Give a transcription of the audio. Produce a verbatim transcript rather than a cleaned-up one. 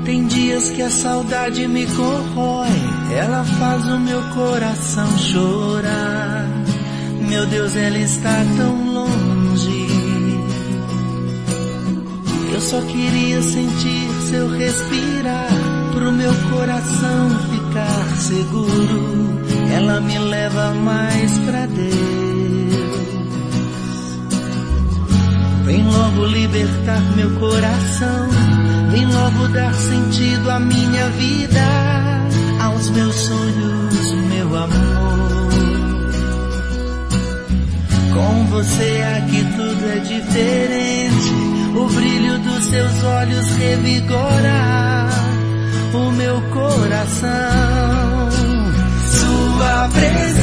Tem dias que a saudade me corrói, ela faz o meu coração chorar. Meu Deus, ela está tão longe. Eu só queria sentir seu respirar, pro meu coração ficar seguro. Ela me leva mais pra Deus. Vem logo libertar meu coração, vem logo dar sentido à minha vida, aos meus sonhos, meu amor. Com você aqui tudo é diferente, o brilho dos seus olhos revigora o meu coração. Sua presença